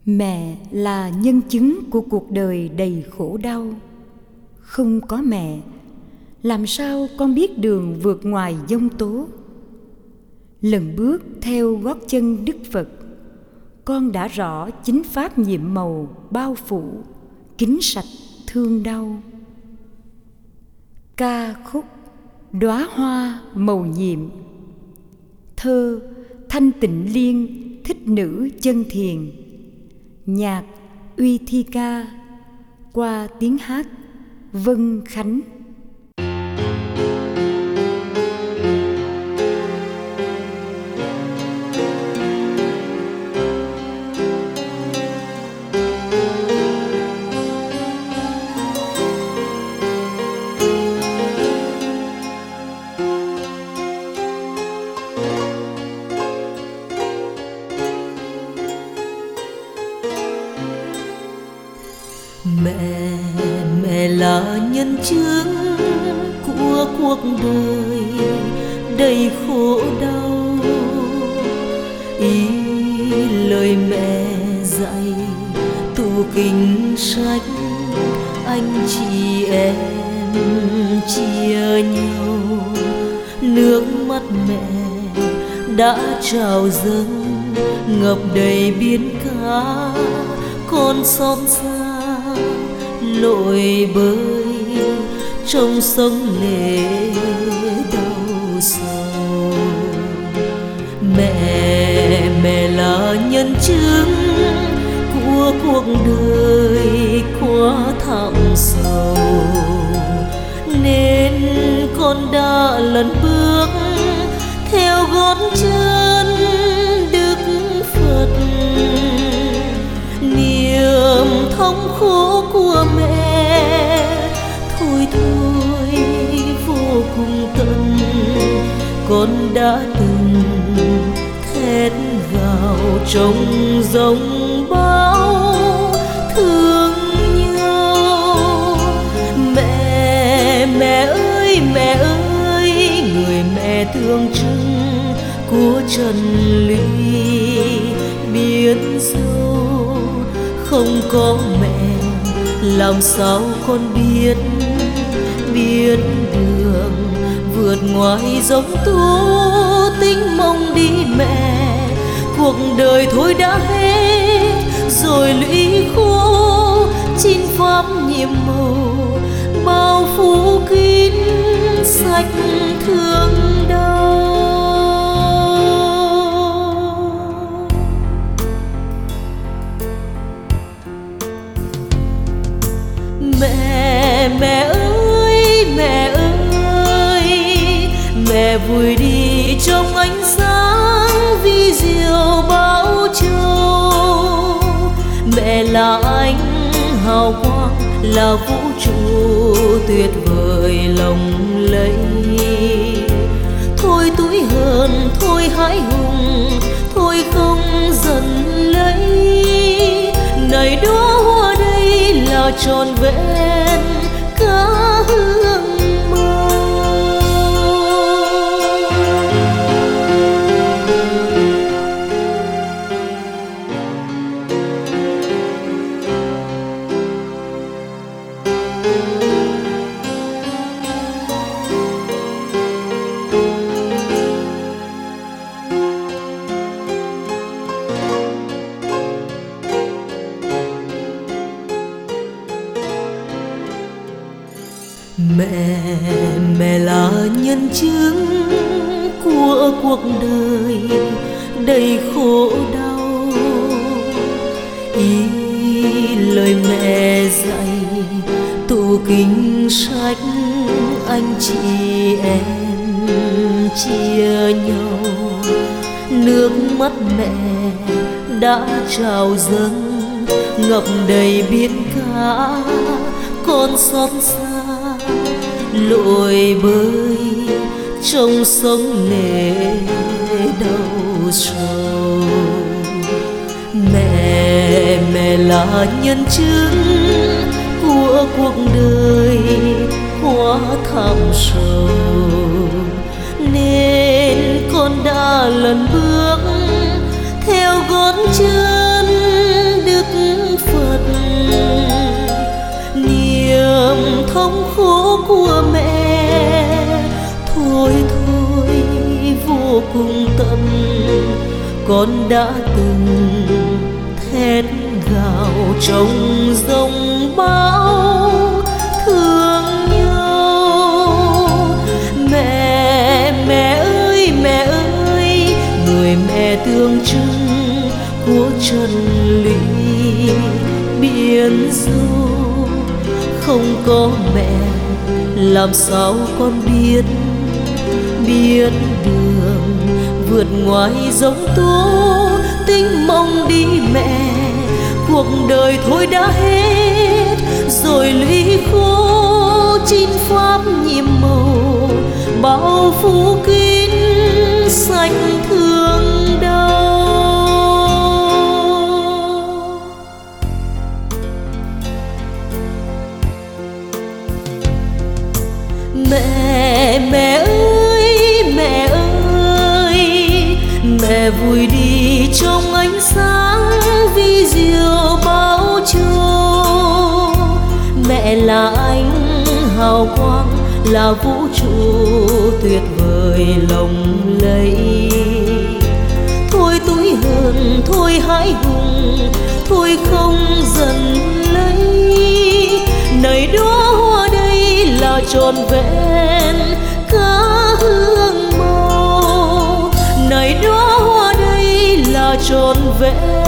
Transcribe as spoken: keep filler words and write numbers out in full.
Mẹ là nhân chứng của cuộc đời đầy khổ đau. Không có mẹ, làm sao con biết đường vượt ngoài giông tố? Lần bước theo gót chân Đức Phật, con đã rõ chính pháp nhiệm màu bao phủ, kính sạch thương đau. Ca khúc Đóa hoa màu nhiệm. Thơ Thanh Tịnh Liên, thích nữ chân thiền. Nhạc Uy Thi Ca, qua tiếng hát Vân Khánh. Mẹ, mẹ là nhân chứng của cuộc đời đầy khổ đau. Ý lời mẹ dạy tủ kinh sách, anh chị em chia nhau. Nước mắt mẹ đã trào dâng ngập đầy biển cả, con xót xa lội bơi trong sông lệ đau sầu. Mẹ, mẹ là nhân chứng của cuộc đời quá thảm sầu, nên con đã lần bước theo gót chân Đức Phật. Niềm thống khổ của mẹ thôi thôi vô cùng tận, con đã từng thét gào trong giông bão thương nhau. Mẹ, mẹ ơi, mẹ ơi, người mẹ thương trưng của trần lụy biết dâu. Không có mẹ làm sao con biết biết đường vượt ngoài giông tố tinh mong đi mẹ. Cuộc đời thôi đã hết rồi lũy khô, chín pháp nhiệm màu bao phủ kín sạch thương đau. Mẹ, mẹ ơi, mẹ ơi, mẹ vùi đi trong ánh sáng vi diệu bao châu. Mẹ là ánh hào quang, là vũ trụ tuyệt vời lộng lẫy. Thôi tủi hờn, thôi hãi hùng, thôi không giận lấy. Này đóa hoa đây là tròn vẹn cả hương mơ. Mẹ, mẹ là nhân chứng của cuộc đời đầy khổ đau. Ý lời mẹ dạy tủ kinh sách, anh chị em chia nhau. Nước mắt mẹ đã trào dâng ngập đầy biển cả, con xót xa lội bơi trong sông lệ đau sầu. Mẹ, mẹ là nhân chứng của cuộc đời quá thảm sầu, nên con đã lần bước theo gót chân Đức vô cùng tận. Con đã từng thét gào trong giông bão thương nhau. Mẹ, mẹ ơi, mẹ ơi, người mẹ tương trưng của chân lý biển du. Không có mẹ làm sao con biết, biết đường vượt ngoài giông tố. Tinh mong đi mẹ, cuộc đời thôi đã hết rồi. Lũy khô chín pháp nhiệm màu, bao phủ kín sạch thương đau. Mẹ, mẹ ơi, mẹ ơi, mẹ vùi đi trong ánh sáng vi diệu bao trùm. Mẹ là ánh hào quang, là vũ trụ tuyệt vời lộng lẫy. Thôi túi hờn, thôi hãi hùng, thôi không giận lấy. Này đóa hoa đây là trọn vẹn cả hương màu. Này đóa hoa đây là trọn vẹn